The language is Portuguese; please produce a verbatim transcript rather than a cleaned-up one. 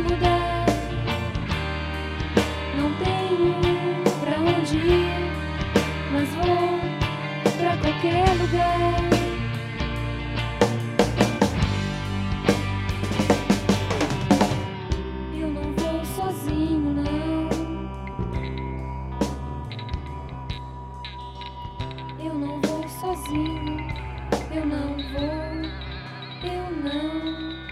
lugar. Não tenho pra onde ir, mas vou pra qualquer lugar. Eu não vou sozinho, não. Eu não vou sozinho. Eu não vou. Eu não.